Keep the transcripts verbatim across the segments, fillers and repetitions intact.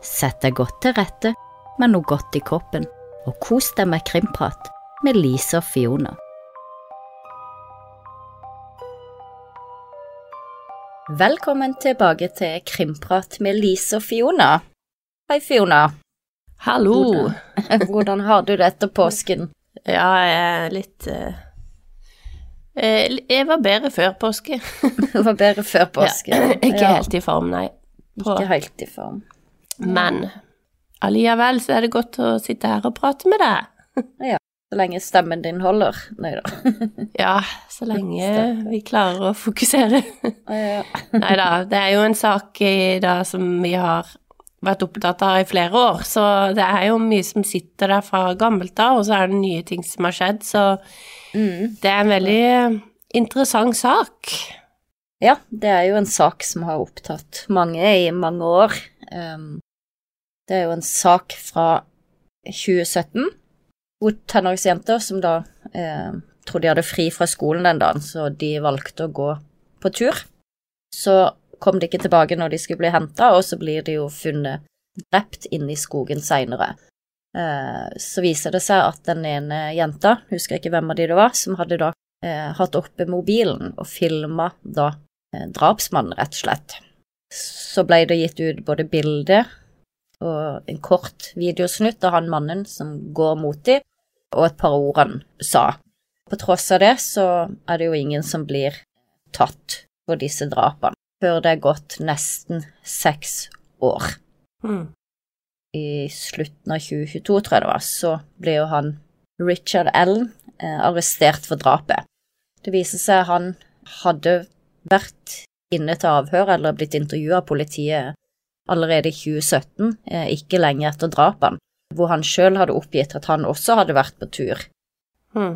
Sett deg godt til rette med noe godt i kroppen, og kos deg med krimprat med Lise og Fiona. Velkommen tilbake til krimprat med Lise og Fiona. Hei Fiona. Hallo. Hvordan, hvordan har du det etter påsken? Ja, jeg er litt... Uh, jeg var bedre før påske. Du var bedre før påske? Ja, ikke ja. helt i form, nei. På... Ikke helt i form. Men alligevel så er det godt å sitte her og prate med deg. Ja, så lenge stemmen din holder. Neida. Ja, så lenge vi klarer å fokusere. Ja. Neida, det er jo en sak i dag som vi har vært opptatt av i flere år, så det er jo mye som sitter der fra gammelt av, og så er det nye ting som har skjedd, så mm. det er en veldig interessant sak. Ja, det er jo en sak som har opptatt mange i mange år. Um, det er jo en sak fra tjue sytten, hvor tenåringsjenter som da eh, trodde de hadde fri fra skolen den dagen, så de valgte å gå på tur. Så kom de ikke tilbake når de skulle bli hentet, og så blir de jo funnet drept inne i skogen senere. Eh, så viser det seg at den ene jenta, husker ikke hvem av de det var, som hadde da eh, hatt oppe mobilen og filmet da eh, drapsmannen rett og slett. Så ble det gitt ut både bilde og en kort videosnutt av han mannen som går mot dem, og et par ord han sa. På tross av det så er det jo ingen som blir tatt for disse drapene, før det er gått nesten seks år. Mm. I slutten av tjue tjueto, tror jeg det var, så ble jo han, Richard Allen, eh, arrestert for drapet. Det viser seg han hadde vært inne til avhør eller blitt intervjuet av politiet allerede i tjue sytten, eh, ikke lenge etter drapen, hvor han selv hadde oppgitt at han også hadde vært på tur mm.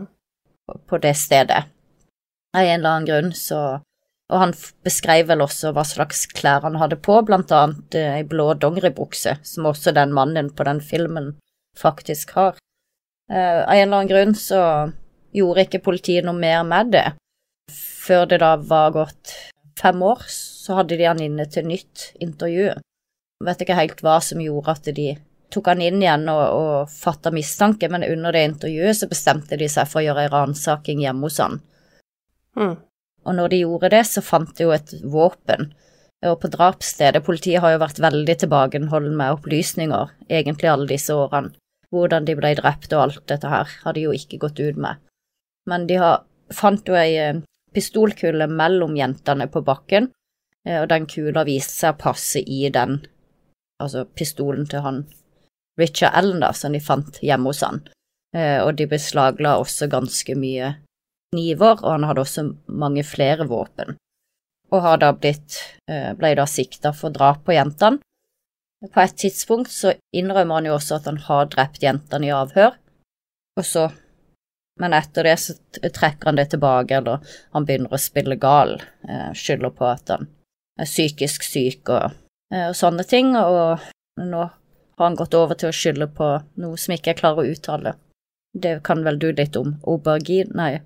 på det stedet. Av en eller annen grunn så... Og han beskrev vel også hva slags klær han hadde på, blant annet eh, en blå dongeribukse, som også den mannen på den filmen faktisk har. Eh, av en eller annen grunn så gjorde ikke politiet noe mer med det. Før det da var gått fem år, så hadde de han inne til nytt intervju. Jeg vet ikke helt hva som gjorde at de tok han inn igjen og, og fattet mistanke, men under det intervjuet så bestemte de seg for å gjøre en ransaking hjemme hos han. Mm. Og når de gjorde det, så fant de jo et våpen. Og på drapsstedet, politiet har jo vært veldig tilbakeholden med opplysninger, egentlig alle disse årene. Hvordan de ble drept og alt dette her, har de jo ikke gått ut med. Men de har, fant jo en pistolkule mellom jentene på bakken, og den kula viste seg å passe i den, altså pistolen til han Richard Allen da, som de fant hjemme hos han. Og de beslagla også ganske mye kniver, og han hadde også mange flere våpen, og har da blitt, ble da siktet for drap på jentene. På et tidspunkt så innrømmer han jo også at han har drept jentene i avhør, og så, men etter det så trekker han det tilbake, eller han begynner å spille gal, skylder på at han er psykisk syk og, og sånne ting, og nå har han gått over til å skylde på noe som ikke jeg klarer å uttale. Det kan vel du litt om, aubergine, nei.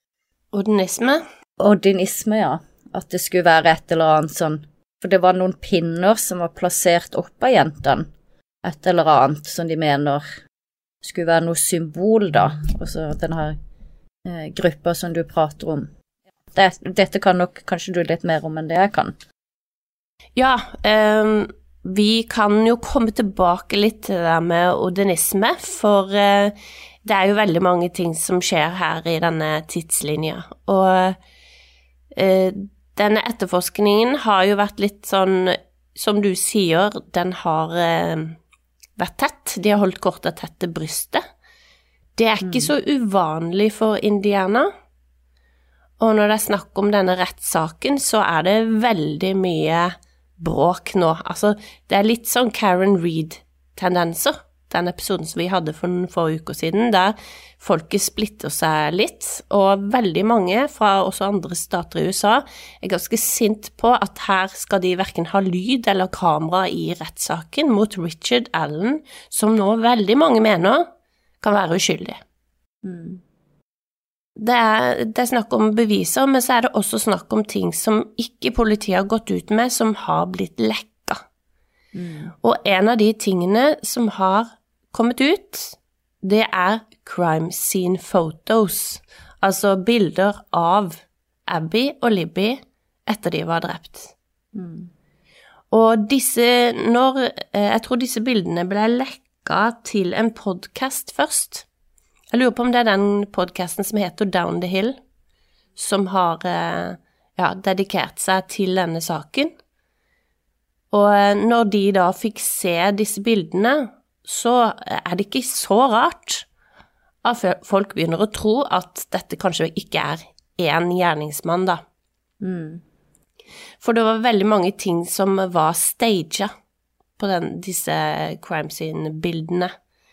Odinisme? Odinisme, ja. At det skulle være et eller annet sånn, for det var noen pinner som var plassert opp av jentene, et eller annet som de mener skulle være noe symbol da, og så denne eh, gruppa som du prater om. Det, dette kan nok kanskje du litt mer om enn det jeg kan. Ja, um, vi kan jo komme tilbake litt til det der med odinisme, for... Uh, Det er jo veldig mange ting som skjer her i denne tidslinja, og eh, denne etterforskningen har jo vært litt sånn, som du sier, den har eh, vært tett, de har holdt kortet tett til brystet. Det er ikke mm. så uvanlig for Indiana, og når det er snakk om denne rettssaken, så er det veldig mye bråk nå. Altså, det er litt sånn Karen Reed-tendenser. Den episoden som vi hadde for noen få uker siden, der folket splitter seg litt, og veldig mange fra også andre stater i U S A er ganske sint på at her skal de hverken ha lyd eller kamera i rettssaken mot Richard Allen, som nå veldig mange mener kan være uskyldig. Mm. Det er, det er snakk om beviser, men så er det også snakk om ting som ikke politiet har gått ut med, som har blitt lekka. Mm. Og en av de tingene som har kommet ut, det er crime scene photos, altså bilder av Abby og Libby etter de var drept. Mm. Og disse, når, jeg tror disse bildene ble lekket til en podcast først. Jeg lurer på om det er den podcasten som heter Down the Hill, som har ja, dedikert seg til denne saken. Og når de da fikk se disse bildene, så er det ikke så rart at folk begynner å tro at dette kanskje ikke er en gjerningsmann da. Mm. For det var veldig mange ting som var staged på den, disse crime scene-bildene.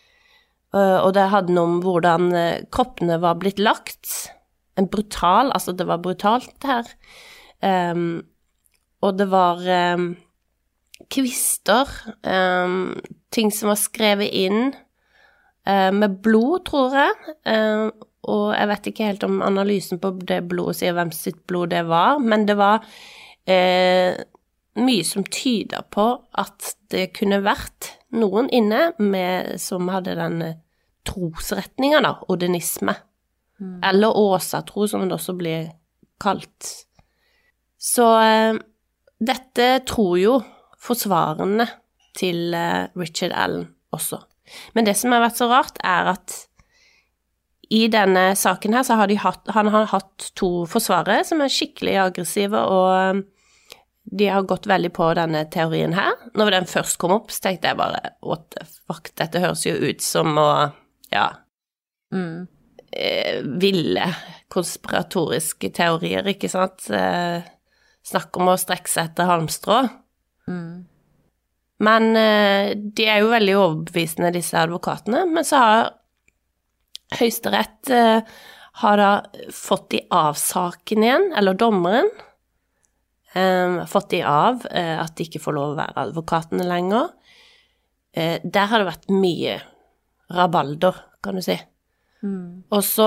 Og det hadde noe om hvordan kroppene var blitt lagt. En brutal, altså det var brutalt her. Um, og det var um, kvister, um, ting som var skrevet inn uh, med blod, tror jeg. Uh, og jeg vet ikke helt om analysen på det blodet sier hvem sitt blod det var, men det var uh, mye som tyder på at det kunne vært noen inne med, som hadde den trosretningen da, odenisme. Mm. Eller åsatro, som det også blir kalt. Så uh, dette tror jo forsvarende til uh, Richard Allen også. Men det som har vært så rart er at i denne saken her så har de hatt, han har hatt to forsvarere som er skikkelig aggressive, og de har gått veldig på denne teorien her. Når den først kom opp, så tenkte jeg bare, what the fuck, dette høres jo ut som å, ja, mm. eh, ville konspiratoriske teorier, ikke sant? Eh, snakk om å strekke seg etter halmstrå. Mm. Men eh, de er jo veldig overbevisende, disse advokatene, men så har Høyesterett eh, har da fått de av saken igjen, eller dommeren, eh, fått de av eh, at de ikke får lov å være advokatene lenger. Eh, der har det vært mye rabalder, kan du si. Mm. Og så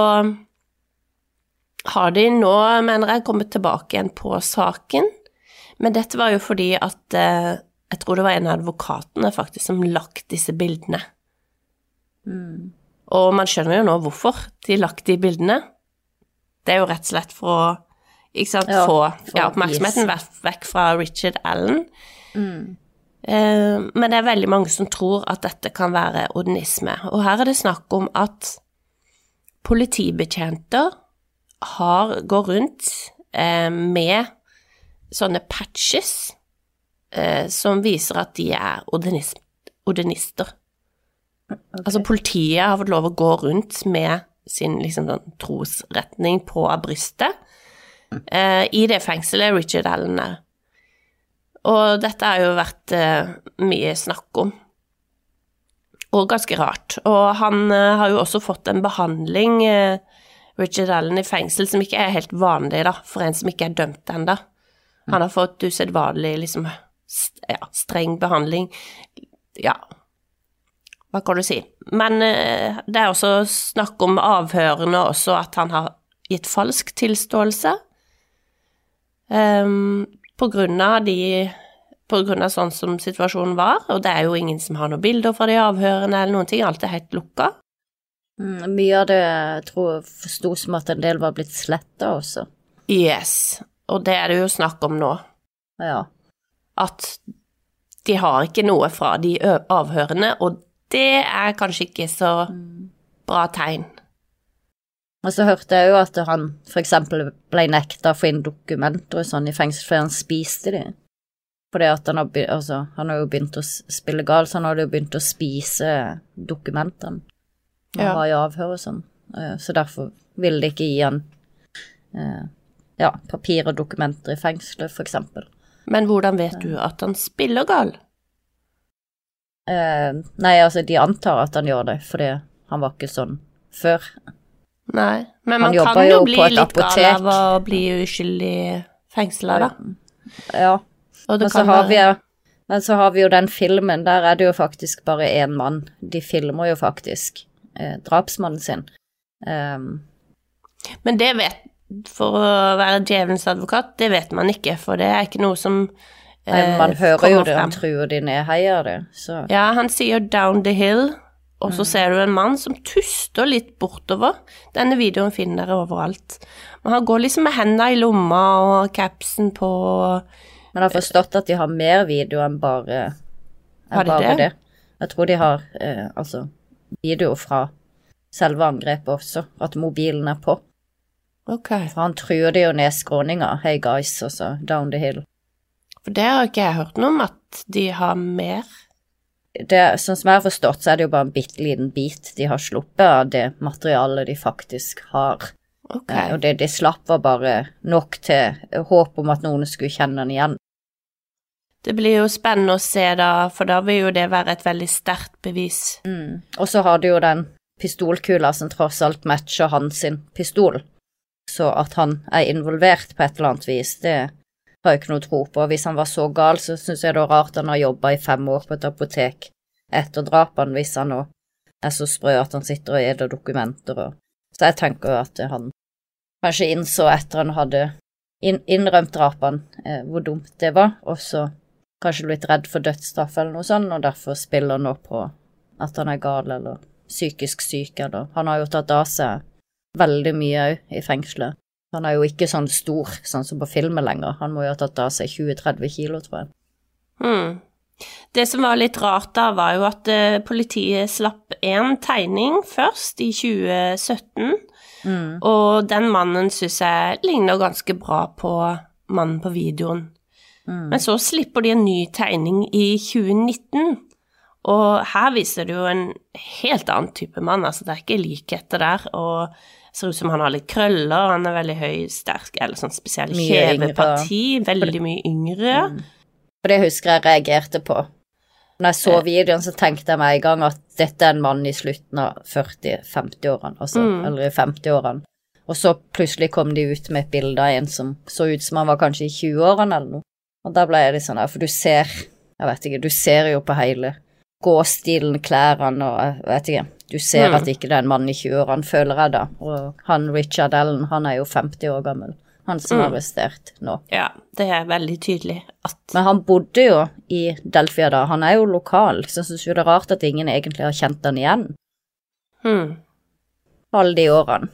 har de nå, mener jeg, kommet tilbake igjen på saken, men dette var jo fordi at eh, jeg tror det var en av advokatene faktisk som lagt disse bildene. Mm. Og man skjønner jo nå hvorfor de lagt de bildene. Det er jo rett og slett for å, ikke sant, ja, få ja, oppmerksomheten vekk fra Richard Allen. Mm. Eh, men det er veldig mange som tror at dette kan være odenisme. Og her er det snakk om at politibetjenter har, går rundt eh, med sånne patches eh, som viser at de er odenis- odenister. Okay. Altså politiet har fått lov å gå rundt med sin liksom, trosretning på brystet eh, i det fengselet Richard Allen er. Og dette har jo vært eh, mye snakk om. Og ganske rart. Og han eh, har jo også fått en behandling, eh, Richard Allen, i fengsel som ikke er helt vanlig da, for en som ikke er dømt enda. Han har fått usedvanlig liksom, st- ja, streng behandling. Ja, hva kan du si? Men eh, det er også snakk om avhørene også, at han har gitt falsk tilståelse um, på grunn av de, på grunn av sånn som situasjonen var, og det er jo ingen som har noen bilder fra de avhørene eller noen ting, alt er helt lukket. Mm, mye av det, jeg tror jeg forstod som at en del var blitt slettet også. Yes, og det er det jo snakk om nå. Ja. At de har ikke noe fra de avhørene, og det er kanskje ikke så bra tegn. Og så hørte jeg jo at han for eksempel ble nektet å få inn dokumenter og sånn i fengsel, for han spiste de. Fordi at han har, be- altså, han har jo begynt å spille gal, så han hadde jo begynt å spise dokumentene. Han ja. Var i avhør og sånn. Så derfor ville de ikke gi han ja, papir og dokumenter i fengselet, for eksempel. Men hvordan vet du at han spiller gal? Uh, nei, altså de antar at han gjør det, fordi han var ikke sånn før. Nei, men man kan jo bli litt apotek. Gal av å bli uskyldig fengslet da. Ja, og men, så har vi, men så har vi jo den filmen, der er det jo faktisk bare en mann. De filmer jo faktisk eh, drapsmannen sin. Um, men det vet, for å være djevelens advokat, det vet man ikke, for det er ikke noe som eh, Man hører jo det, han truer de ned, heier det. Så. Ja, han sier down the hill, og så mm. ser du en mann som tuster litt bortover. Denne videoen finner dere overalt. Men han går liksom med hendene i lomma og capsen på. Men jeg har forstått at de har mer video enn bare, enn de bare det? det. Jeg tror de har eh, altså, video fra selve angrepet også, at mobilen er på. Ok. For han truer det jo ned skråninger, hey guys, og så down the hill. For det har ikke jeg hørt noe om, at de har mer. Det, sånn som jeg har forstått, så er det jo bare en bitteliten bit de har sluppet av det materialet de faktisk har. Ok. Eh, og det de slapp var bare nok til håp om at noen skulle kjenne den igjen. Det blir jo spennende å se da, for da vil jo det være et veldig sterkt bevis. Mm. Og så har du jo den pistolkula som tross alt matcher hans sin pistol. Så at han er involvert på et eller annet vis, det har jeg ikke noe tro på. Hvis han var så gal, så synes jeg det er rart han har jobbet i fem år på et apotek etter drapen, hvis han nå er så sprø at han sitter og eder dokumenter. Og... Så jeg tenker jo at han kanskje innså etter han hadde inn innrømt drapen eh, hvor dumt det var, og så kanskje blitt redd for dødsstraff eller noe sånt, og derfor spiller nå på at han er gal eller psykisk syk. Eller. Han har jo tatt av seg veldig mye i fengselet. Han er jo ikke sånn stor, sånn som på filmen lenger. Han må jo ha tatt av seg tjue til tretti kilo, tror jeg. Hmm. Det som var litt rart da, var jo at uh, politiet slapp en tegning først i tjue sytten, mm. og den mannen synes jeg ligner ganske bra på mannen på videoen. Mm. Men så slipper de en ny tegning i tjue nitten, og her viser det jo en helt annen type mann, altså det er ikke likheter der, og ser ut som han har litt krøller, han er veldig høy, sterk, eller sånn spesielt kjeveparti, veldig mye yngre. Mm. For det husker jeg reagerte på. Når jeg så videoen, så tenkte jeg meg i gang at dette er en mann i slutten av førti til femti-årene, altså, mm. eller i femti-årene. Og så plutselig kom de ut med et bilde av en som så ut som han var kanskje i tjue-årene eller noe. Og da ble jeg litt sånn, for du ser, jeg vet ikke, du ser jo på hele gåstilen, klærene, og jeg vet ikke, du ser mm. at ikke det er en mann i tjue-årene, føler jeg da. Og han Richard Allen, han er jo femti år gammel. Han som er mm. arrestert nå. Ja, det er veldig tydelig at... Men han bodde jo i Delfia da, han er jo lokal, så jeg synes jo det er rart at ingen egentlig har kjent han igjen. Mm. Alle de årene.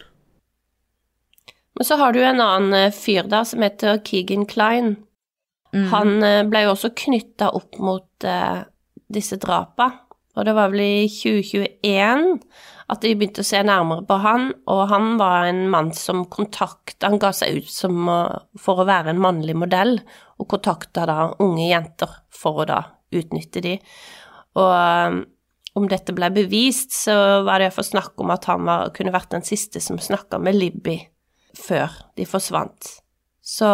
Men så har du en annen fyr da, som heter Keegan Klein. Mm. Han ble jo også knyttet opp mot uh, disse drapa, og det var vel i tjue tjueen at de begynte å se nærmere på han, og han var en mann som kontaktet, han ga seg ut som, for å være en mannlig modell, og kontaktet da unge jenter for å da utnytte de. Og om dette ble bevist, så var det for snakk om at han var, kunne vært den siste som snakket med Libby før de forsvant. Så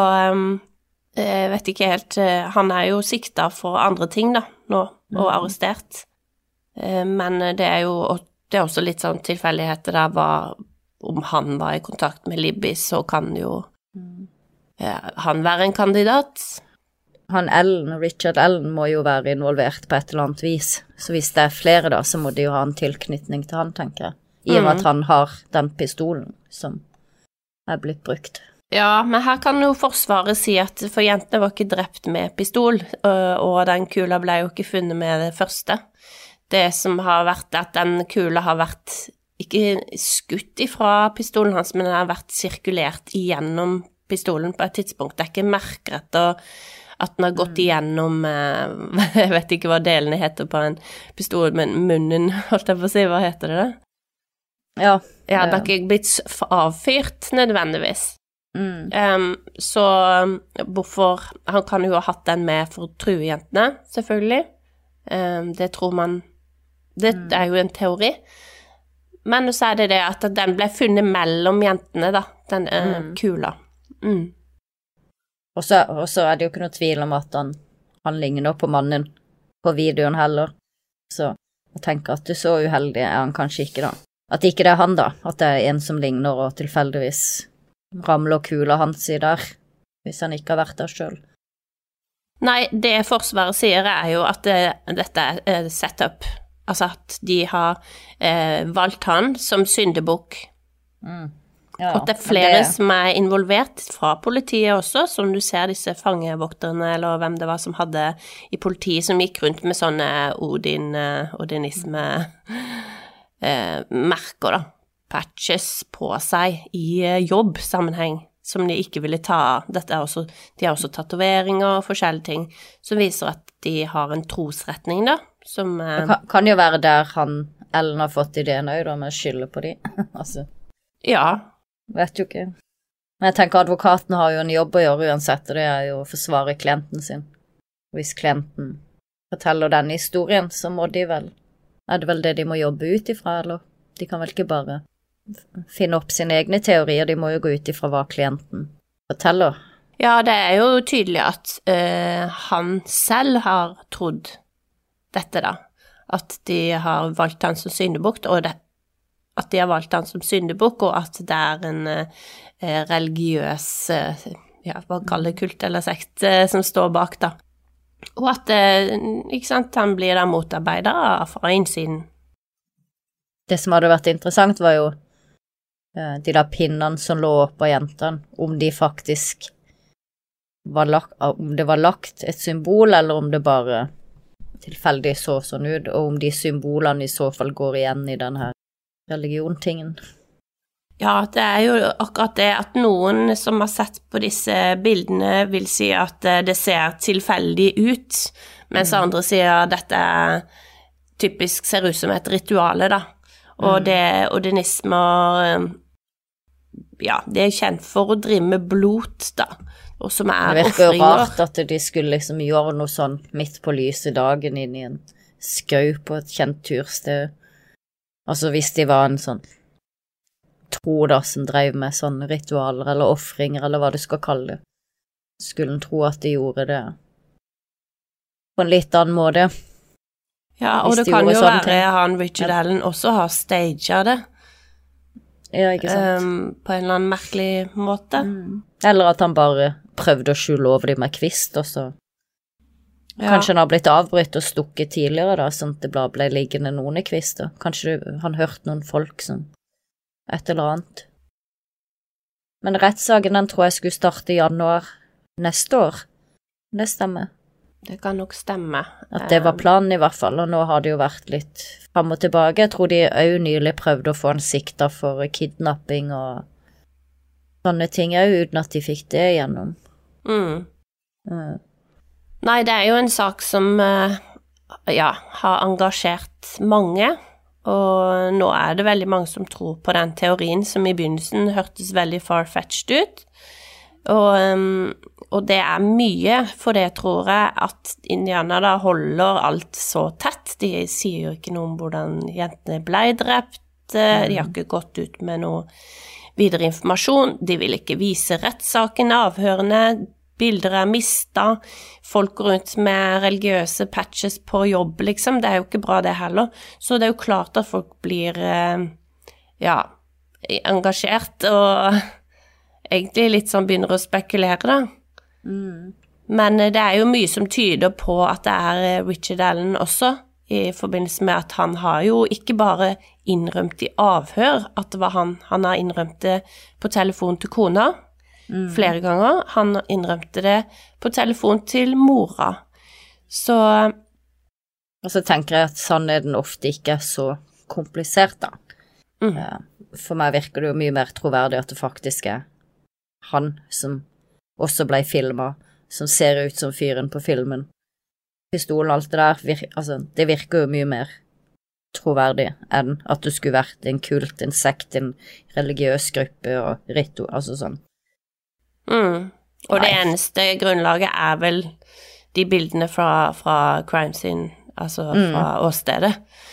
jeg vet ikke helt, han er jo siktet for andre ting da, nå, og arrestert. Men det er jo det er også litt sånn tilfeldigheter der, var, om han var i kontakt med Libby, så kan jo ja, han være en kandidat. Han Ellen, Richard Allen, må jo være involvert på et eller annet vis. Så hvis det er flere da, så må de jo ha en tilknytning til han, tenker jeg. I og med at han har den pistolen som er blitt brukt. Ja, men her kan jo forsvaret si at for jentene var ikke drept med pistol, og den kula ble jo ikke funnet med det første. Det som har vært at den kula har vært ikke skutt ifra pistolen hans, men den har vært sirkulert igjennom pistolen på et tidspunkt. Det er ikke merker etter at den har gått igjennom, jeg vet ikke hva delene heter på en pistol, men munnen, holdt jeg på å si, hva heter det da? Ja. Ja, det har ikke blitt avfyrt nødvendigvis. Mm. Um, så hvorfor, han kan jo ha hatt den med for å true jentene, selvfølgelig. Um, det tror man, det mm. er jo en teori. Men så er det det at den ble funnet mellom jentene da, den uh, mm. kula. Mm. Og så, og så er det jo ikke noe tvil om at han, han ligner på mannen på videoen heller. Så jeg tenker at du så uheldig er han kanskje ikke da. At ikke det er han da, at det er en som ligner og tilfeldigvis ramler kula hans i der, hvis han ikke har vært der selv. Nei, det forsvaret sier er jo at det, dette er setup. Altså at de har eh, valgt han som syndebukk. Mm. Ja, at det er flere det... som er involvert fra politiet også, som du ser disse fangevokterne, eller hvem det var som hadde i politiet, som gikk rundt med sånne Odin, odinisme eh, merker da, patches på seg i jobbsammenheng, som de ikke ville ta av. Dette er også, de har også tatoveringer og forskjellige ting, som viser at de har en trosretning da, som... Eh, det kan, kan jo være der han, Ellen har fått ideen også, da, med å skylde på de, altså. Ja, vet jo ikke. Men jeg tenker advokaten har jo en jobb å gjøre uansett, og det er jo å forsvare klienten sin. Hvis klienten forteller denne historien, så må de vel, er det vel det de må jobbe ut ifra, eller? De kan vel ikke bare finne opp sine egne teorier, de må jo gå ut ifra hva klienten forteller. Ja, det er jo tydelig at uh, han selv har trodd dette da, at de har valgt han som syndebukt, og det at de har valgt han som syndebukk, og at det er en eh, religiøs, eh, ja, hva kaller det, kult eller sekt, eh, som står bak da. Og at, eh, ikke sant, han blir da motarbeidet fra innsiden. Det som hadde vært interessant var jo eh, de der pinnene som lå på jentene, om de faktisk var lagt, om det var lagt et symbol, eller om det bare tilfeldig så sånn ut, og om de symbolene i så fall går igjen i den her religiontingen. Ja, det er jo akkurat det at noen som har sett på disse bildene vil si at det ser tilfeldig ut, mens mm. andre sier at dette typisk ser ut som et rituale da. Og mm. det odinismer, ja, det er kjent for å drive med blod da, og som er offringer. Det virker offringer. jo rart at de skulle liksom gjøre noe sånn midt på lyse dagen inn i en skau på et kjent tursted. Altså hvis de var en sånn tro da, som drev med sånne ritualer eller offringer, eller hva du skal kalle det, skulle en tro at de gjorde det på en litt annen måte. Ja, og det kan jo være ting. Han Richard ja. Allen også har staged det. Ja, ikke sant. Um, på en eller annen merkelig måte. Mm. Eller at han bare prøvde å skjule over dem med kvist, og så ja. Kanskje han har blitt avbrytt og stukket tidligere da, sånn at det bare ble liggende noen i kvister. Kanskje han hørte noen folk som et eller annet. Men rettssaken den tror jeg skulle starte i januar neste år. Det stemmer. Det kan nok stemme. At det var planen i hvert fall, og nå har det jo vært litt frem og tilbake. Jeg tror de også nylig prøvde å få en sikta for kidnapping og sånne ting også, uten at de fikk det igjennom. Mm. Mm. Nei, det er jo en sak som, ja, har engasjert mange, og nå er det veldig mange som tror på den teorien som i begynnelsen hørtes veldig far-fetched ut, og, og det er mye, for det tror jeg at indianerne da holder alt så tett. De sier jo ikke noe om hvordan jentene ble drept, de har ikke gått ut med noe videre informasjon, de vil ikke vise rettssaken, avhørende, bilder er mistet, folk går rundt med religiøse patches på jobb, liksom. Det er jo ikke bra det heller. Så det er jo klart at folk blir, ja, engasjert, og egentlig litt sånn begynner å spekulere da. Mm. Men det er jo mye som tyder på at det er Richard Allen også, i forbindelse med at han har jo ikke bare innrømt i avhør at det var han, han har innrømt det på telefon til kona, Mm. flere ganger. Han innrømte det på telefon til mora. Så Og så tenker jeg at sannheten ofte ikke er så komplisert da. Mm. For meg virker det jo mye mer troverdig at det faktisk er han som også ble filmet, som ser ut som fyren på filmen. Pistolen og alt det der, vir- altså, det virker jo mye mer troverdig enn at det skulle vært en kult, en sekt, en religiøs gruppe og ritual, altså sånn. Mm. Og det eneste grunnlaget er vel de bildene fra, fra crime scene, altså fra mm. åstedet.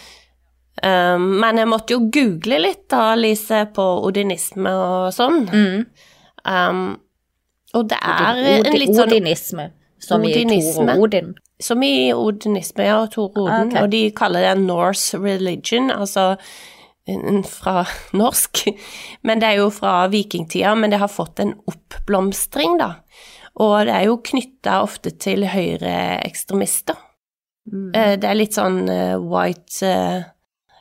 Um, men jeg måtte jo google litt da, Lise, på odinisme og sånn. Mm. Um, og det er Odin, en litt sånn... Odinisme, som odinisme. I Thor og Odin. Som i odinisme, ja, og Thor og Odin, okay. Og de kaller det Norse religion, altså fra norsk, men det er jo fra vikingtida, men det har fått en oppblomstring da, og det er jo knyttet ofte til høyre ekstremister. Mm. Det er litt sånn white,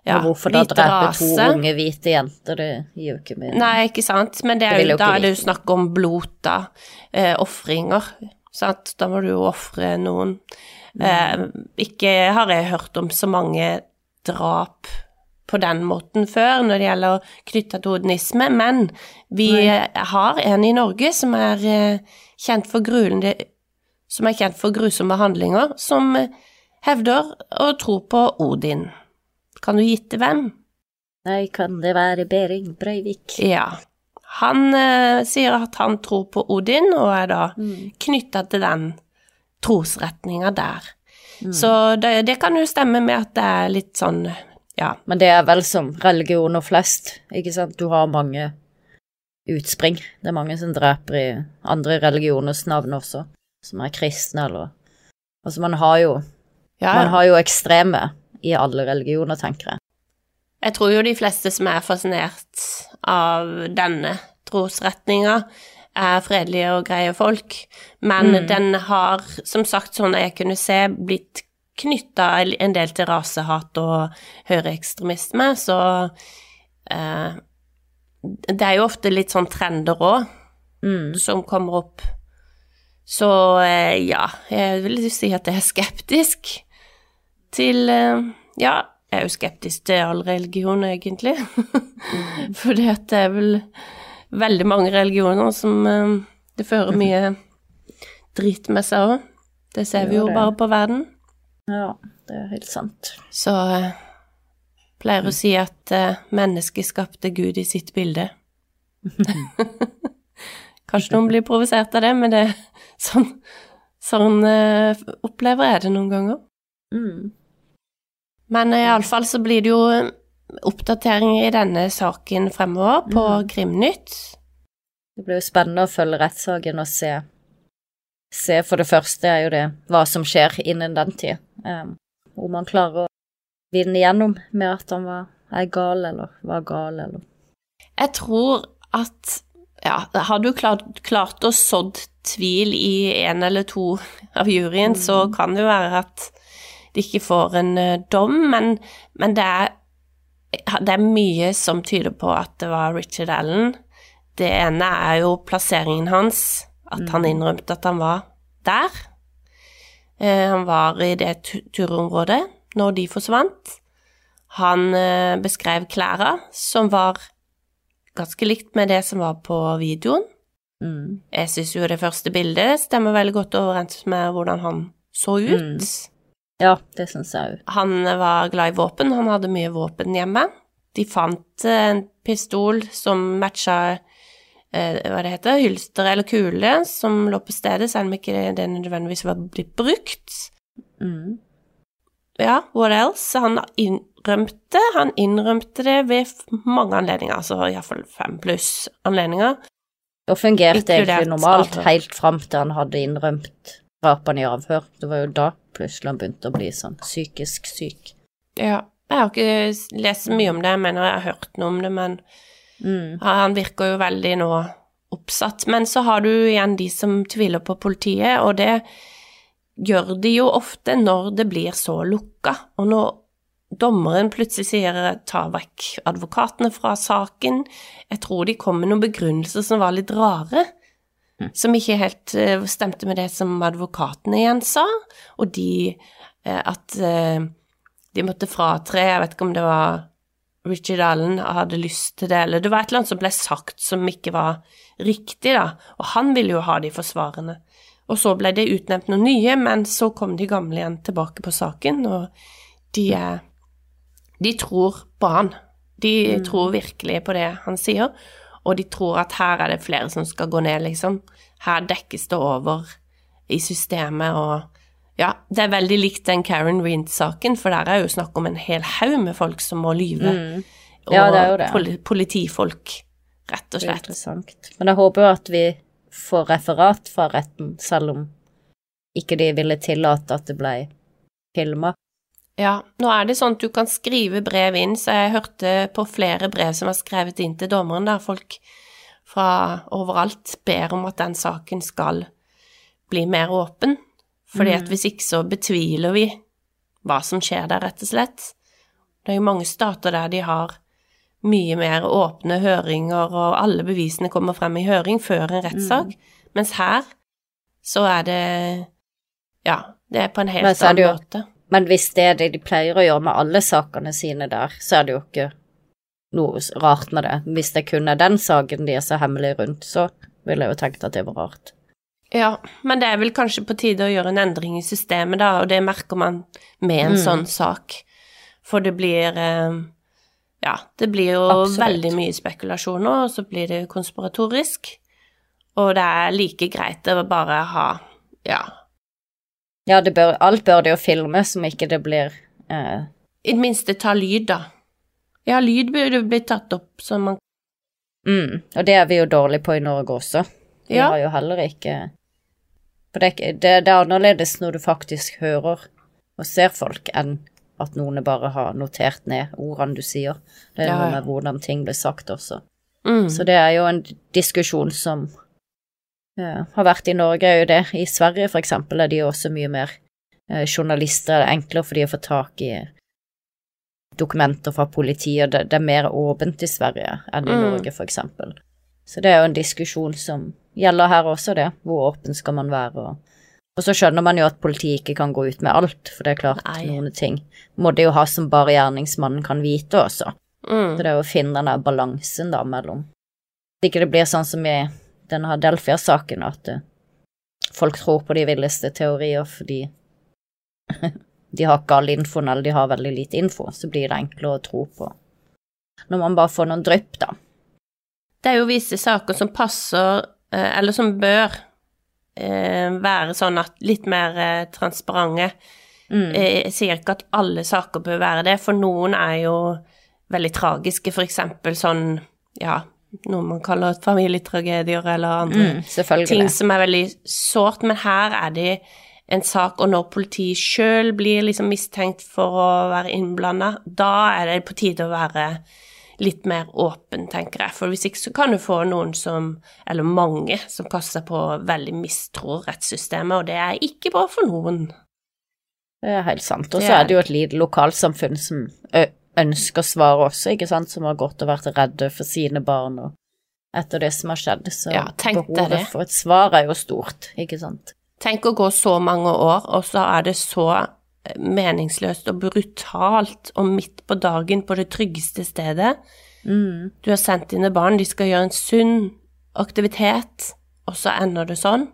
ja, og hvorfor da hvite drepe to rase. unge hvite jenter, det gir jo ikke mening. Nei, ikke sant, men det er, Det vil jo, jo da ikke er det jo vite. snakk om blota eh, offringer, sant? Da må du jo offre noen. Eh, ikke har jeg hørt om så mange drap på den måten før når det gjelder knyttet til odenisme, men vi Nei. har en i Norge som er eh, kjent for grulende, som er kjent for grusomme handlinger, som hevder å tro på Odin. Kan du gitte hvem? Nei, kan det være Bering Breivik? Ja. Han eh, sier at han tror på Odin, og er da Mm. knyttet til den trosretningen der. Mm. Så det, det kan jo stemme med at det er litt sånn, ja. Men det er vel som religioner flest, ikke sant? Du har mange utspring. Det er mange som dreper i andre religioners navn også, som er kristne, eller... Altså, man har jo, ja. man har jo ekstreme i alle religioner, tenker jeg. Jeg tror jo de fleste som er fascinert av denne trosretningen er fredelige og greie folk, men Mm. den har, som sagt, sånn jeg kunne se, blitt knyttet en del til rasehat og høyreekstremisme, så eh, det er jo ofte litt sånn trender også, Mm. som kommer opp. Så eh, ja, jeg vil jo si at jeg er skeptisk til, eh, ja, jeg er jo skeptisk til all religion egentlig, fordi at det er vel veldig mange religioner som eh, det fører mye dritt med seg også. Det ser vi Ja, jo det. bare på verden. Ja, det er helt sant. Så eh, pleier å si at eh, mennesket skapte Gud i sitt bilde. Kanskje noen blir provosert av det, men det sånn, sånn eh, opplever jeg det noen ganger. Mm. Men i alle fall så blir det jo oppdateringer i denne saken fremover på Mm. Krimnytt. Det blir jo spennende å følge rettssaken og se. Se for det første er jo det hva som skjer innen den tid. Um, om man klarer å vinne igjennom med at han var, er gal, eller var gal, eller... Jeg tror at, ja, har du klart, klart å sådd tvil i en eller to av juryen, så kan det jo være at de ikke får en uh, dom, men, men det, er, det er mye som tyder på at det var Richard Allen. Det ene er jo plasseringen hans, at han innrømte at han var der. Eh, han var i det tu- turområdet når de forsvant. Han eh, beskrev klæra, som var ganske likt med det som var på videoen. Mm. Jeg synes jo det første bildet stemmer veldig godt overens med hvordan han så ut. Mm. Ja, det synes jeg jo. Han var glad i våpen, han hadde mye våpen hjemme. De fant eh, en pistol som matcha eh, hva det heter, hylster eller kule, som lå på stedet, selv om ikke det nødvendigvis var blitt brukt. Mm. Ja, what else? Han innrømte, han innrømte det ved mange anledninger, altså i hvert fall fem pluss anledninger. Og fungerte Inkludert egentlig normalt avhør. helt frem til han hadde innrømt drapene i avhør. Det var jo da plutselig han begynte å bli sånn psykisk syk. Ja, jeg har ikke lest mye om det, jeg mener jeg har hørt noe om det, men Mm. ja, han virker jo veldig nå oppsatt. Men så har du igjen de som tviler på politiet, og det gjør de jo ofte når det blir så lukka. Og når dommeren plutselig sier ta vekk advokatene fra saken, jeg tror de kom med noen begrunnelser som var litt rare, som ikke helt eh, stemte med det som advokatene igjen sa, og de eh, at eh, de måtte fratre, jeg vet ikke om det var Richard Allen hadde lyst til det, eller det var et eller annet som ble sagt som ikke var riktig da, og han ville jo ha de forsvarende. Og så ble det utnevnt noen nye, men så kom de gamle igjen tilbake på saken, og de, er, de tror på han. De mm. tror virkelig på det han sier, og de tror at her er det flere som skal gå ned, liksom. Her dekkes det over i systemet, og ja, det er veldig likt den Karen Rind-saken, for der er jo snakk om en hel haug med folk som må lyve. Mm. Ja, det er jo det. Og politifolk, rett og Det er slett. interessant. Men jeg håper jo at vi får referat fra retten, selv om ikke de ville tillate at det ble filmet. Ja, nå er det sånn at du kan skrive brev inn, så jeg hørte på flere brev som var skrevet inn til dommeren, der folk fra overalt ber om at den saken skal bli mer åpen. Fordi at hvis ikke så betviler vi hva som skjer der, rett og slett. Det er jo mange stater der de har mye mer åpne høringer, og alle bevisene kommer frem i høring før en rettssak, mm. mens her så er det, ja, det er på en helt annen jo, måte. Men hvis det er det de pleier å gjøre med alle sakene sine der, så er det jo ikke noe rart med det. Hvis det kun er den saken de er så hemmelig rundt, så ville jeg jo tenkt at det var rart. Ja, men det er vel kanskje på tide å gjøre en endring i systemet da, og det merker man med en mm. sånn sak. For det blir, ja, det blir jo Absolutt. Veldig mye spekulasjoner, og så blir det konspiratorisk. Og det er like greit å bare ha, ja. Ja, det bør, alt bør det jo filme, som ikke det blir... Eh. I det minste ta lyd, da. Ja, lyd burde bli tatt opp, så man... Mm, og det er vi jo dårlig på i Norge også. Vi ja. Har jo heller ikke... For det, det, det er annerledes når du faktisk hører og ser folk, enn at noen bare har notert ned ordene du sier. Det er ja. Noe med hvordan ting blir sagt også. Mm. Så det er jo en diskusjon som... Ja, har vært i Norge er jo det. I Sverige for eksempel er de også mye mer eh, journalister. Det er enklere for de å få tak i dokumenter fra politiet. Det, det er mer åpent i Sverige enn i mm. Norge for eksempel. Så det er jo en diskusjon som gjelder her også det. Hvor åpen skal man være? Og, og så skjønner man jo at politiet ikke kan gå ut med alt, for det er klart Nei. Noen ting må det jo ha som bare gjerningsmannen kan vite også. Mm. Så det er jo å finne denne balansen da mellom. Så ikke det blir sånn som i denne Adelphia-saken, at uh, folk tror på de villeste teorier fordi de har ikke all infoen, eller de har veldig lite info, så blir det enklere å tro på. Når man bare får noen drypp, da. Det er jo visse saker som passer, uh, eller som bør uh, være sånn at litt mer uh, transparente. Mm. Jeg sier ikke at alle saker bør være det, for noen er jo veldig tragiske, for eksempel sånn, ja, noe man kaller familietragedier eller andre mm, ting som er veldig sårt, men her er det en sak, og når politiet selv blir liksom mistenkt for å være innblandet, da er det på tide å være litt mer åpen, tenker jeg, for hvis ikke så kan du få noen som, eller mange, som kaster på veldig mistror rettssystemet, og det er ikke bra for noen. Det er helt sant, og så er det jo et lite lokalsamfunn som ø ønsker svar også, ikke sant, som har gått og vært redde for sine barn og etter det som har skjedd, så ja, behovet for et svar er jo stort, ikke sant? Tenk å gå så mange år, og så er det så meningsløst og brutalt og midt på dagen på det tryggeste stedet. Mm. Du har sendt dine barn, de skal gjøre en sunn aktivitet, og så ender det sånn.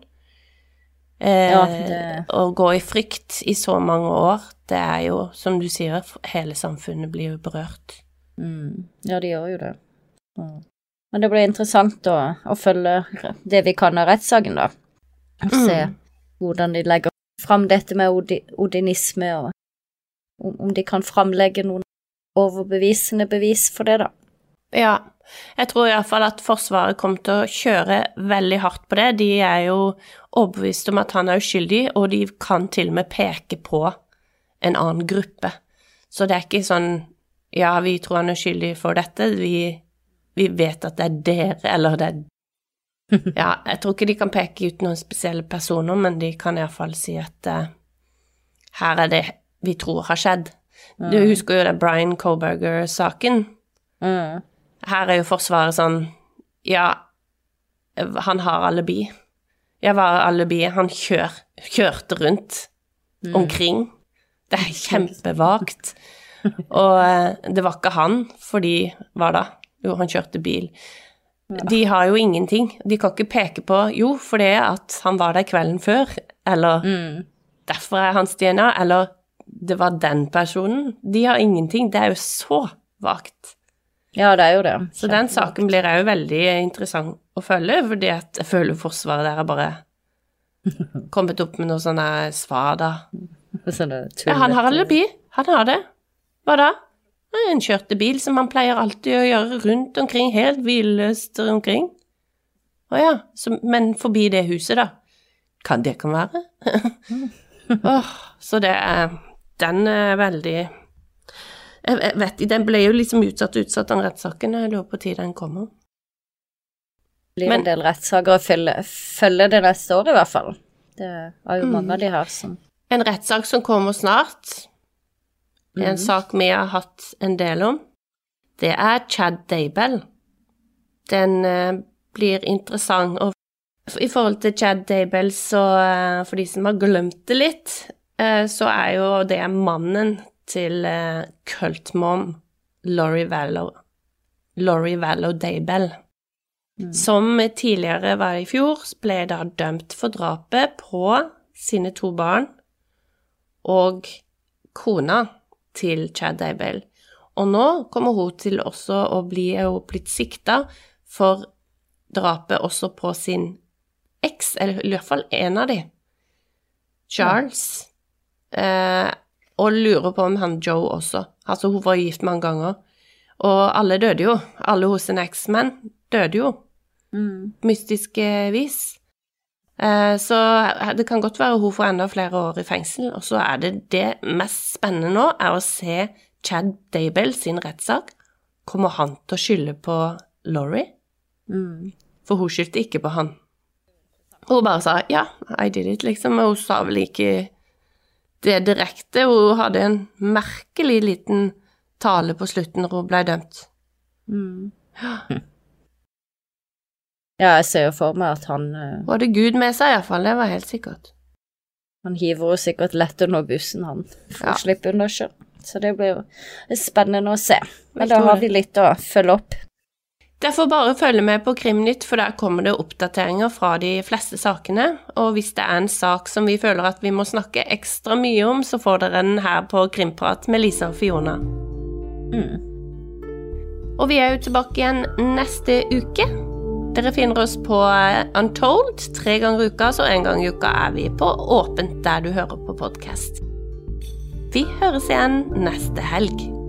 Eh, ja, det... Å gå i frykt i så mange år, det er jo, som du sier, hele samfunnet blir jo berørt. Mm. Ja, de gjør jo det. Mm. Men det blir interessant å, å følge det vi kan av rettssaken da. Og se mm. hvordan de legger frem dette med odi odinisme, og om, om de kan fremlegge noen overbevisende bevis for det da. Ja, jeg tror i hvert fall at Forsvaret kommer til å kjøre veldig hardt på det. De er jo overbevist om at han er uskyldig, og de kan til og med peke på en annen gruppe. Så det er ikke sånn, ja, vi tror han er uskyldig for dette, vi, vi vet at det er dere, eller det er... Ja, jeg tror ikke de kan peke ut noen spesielle personer, men de kan i hvert fall si at uh, her er det vi tror har skjedd. Mm. Du husker jo det Brian Kohberger-saken? Mm. Her er jo Forsvaret sånn, ja, han har alibi. Ja, hva er alibi? Han kjør, kjørte rundt mm. omkring. Det er kjempevagt. Og uh, det var ikke han, fordi, hva da? Jo, han kjørte bil. Ja. De har jo ingenting. De kan ikke peke på, jo, for det er at han var der kvelden før, eller mm. derfor er hans D N A, eller det var den personen. De har ingenting. Det er jo så vagt. Ja, det er jo det. Så den saken blir jo veldig interessant å følge, fordi at jeg føler Forsvaret der har bare kommet opp med noe sånne svar da. Sånne ja, han har alibi. Han har det. Hva da? En kjørte bil som han pleier alltid å gjøre rundt omkring, helt hvileløst omkring. Åja, men forbi det huset da. Kan det kan være? oh, så det er, den er veldig... Jeg vet, den ble jo liksom utsatt og utsatt den rettssaken, jeg lurer på tid den kommer. Det blir Men, en del rettssaker å følge, følge det neste år i hvert fall. Det er jo mange mm, av de her som... En rettssak som kommer snart Mm. En sak vi har hatt en del om, det er Chad Daybell. Den uh, blir interessant, og i forhold til Chad Daybell, så uh, for de som har glemt det litt, uh, så er jo det mannen til uh, kultmom Lori Vallow, Lori Vallow Daybell, mm. som tidligere var i fjor, ble da dømt for drapet på sine to barn og kona til Chad Daybell. Og nå kommer hun til også å bli blitt siktet for drapet også på sin eks, eller i hvert fall en av de, Charles, ja. eh, og lurer på om han Joe også. Altså, hun var gift mange ganger, og alle døde jo. Alle hos en eksmenn døde jo. Mm. Mystiske vis. Eh, så det kan godt være hun får enda flere år i fengsel, og så er det det mest spennende nå, er å se Chad Daybell sin rettssak. Kommer han til å skylde på Lori? Mm. For hun skyldte ikke på han. Hun bare sa, ja, I did it, liksom, og hun sa vel ikke det direkte. Hun hadde en merkelig liten tale på slutten når hun ble dømt. Mm. Ja, jeg ser jo for meg at han... Uh, hun hadde Gud med seg i hvert fall, det var helt sikkert. Han hiver jo sikkert lett under bussen, han, for ja. Å slippe under selv. Så det blir jo spennende å se. Men da har vi litt å følge opp. Derfor bare følge med på Krimnytt, for der kommer det oppdateringer fra de fleste sakene, og hvis det er en sak som vi føler at vi må snakke ekstra mye om, så får dere den her på Krimprat med Lisa og Fiona. Mm. Og vi er jo tilbake igjen neste uke. Dere finner oss på Untold tre ganger i uka, så en gang i uka er vi på Åpent der du hører på podcast. Vi høres igjen neste helg.